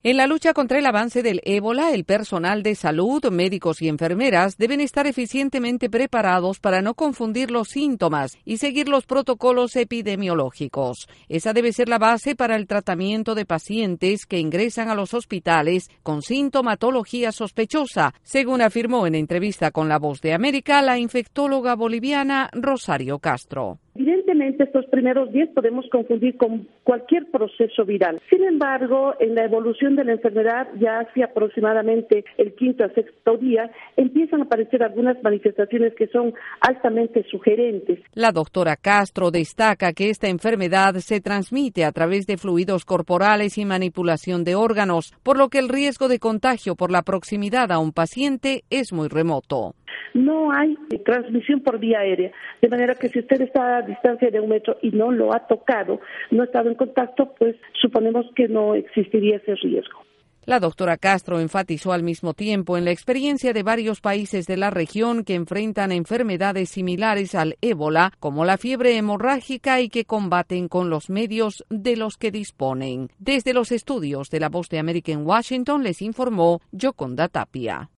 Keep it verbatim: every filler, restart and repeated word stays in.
En la lucha contra el avance del ébola, el personal de salud, médicos y enfermeras deben estar eficientemente preparados para no confundir los síntomas y seguir los protocolos epidemiológicos. Esa debe ser la base para el tratamiento de pacientes que ingresan a los hospitales con sintomatología sospechosa, según afirmó en entrevista con La Voz de América la infectóloga boliviana Rosario Castro. Evidentemente, estos primeros días podemos confundir con cualquier proceso viral. Sin embargo, en la evolución de la enfermedad, ya hacia aproximadamente el quinto a sexto día, empiezan a aparecer algunas manifestaciones que son altamente sugerentes. La doctora Castro destaca que esta enfermedad se transmite a través de fluidos corporales y manipulación de órganos, por lo que el riesgo de contagio por la proximidad a un paciente es muy remoto. No hay transmisión por vía aérea, de manera que si usted está a distancia de un metro y no lo ha tocado, no ha estado en contacto, pues suponemos que no existiría ese riesgo. La doctora Castro enfatizó al mismo tiempo en la experiencia de varios países de la región que enfrentan enfermedades similares al ébola, como la fiebre hemorrágica, y que combaten con los medios de los que disponen. Desde los estudios de La Voz de América en Washington les informó Yoconda Tapia.